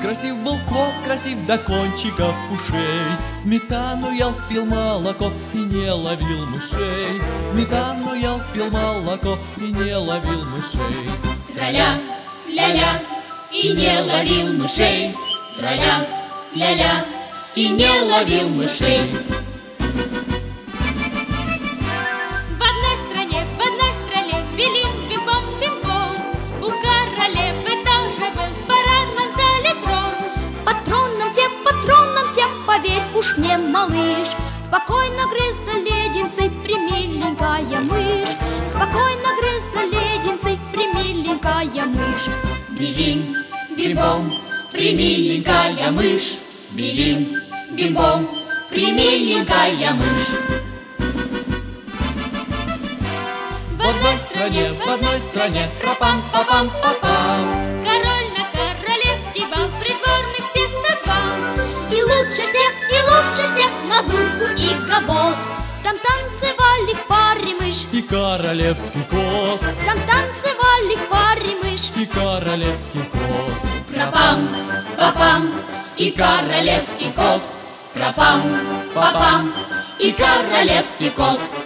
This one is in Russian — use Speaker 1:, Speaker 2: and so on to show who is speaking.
Speaker 1: Красив был кот, красив до кончиков ушей. Сметану ел, пил молоко и не ловил мышей. Сметану ел, пил молоко и не ловил мышей.
Speaker 2: Траля, ля-ля, и не ловил мышей. Траля, ля-ля, и не ловил мышей.
Speaker 3: В одной стране бим-бом, бим-бом. У королевы тоже был бараном залит рот.
Speaker 4: Патроном те, поверь уж мне, малыш, спокойно грызла леденцы примиленькая мышь. Спокойно грызла леденцы примиленькая мышь.
Speaker 2: Билим, бим-бом, примиленькая мышь. Билим, бим-бом, примиленькая мышь.
Speaker 1: В одной стране, рапам-папам-папам.
Speaker 3: Король на королевский бал придворных всех созвал.
Speaker 4: И лучше всех Мазурку и Кабот. Там танцевали в паре мышь
Speaker 1: И королевский кот,
Speaker 4: Там танцевали в паре мышь.
Speaker 1: и королевский кот.
Speaker 2: Пропам, папам, и королевский кот. Пропам, папам, и королевский кот.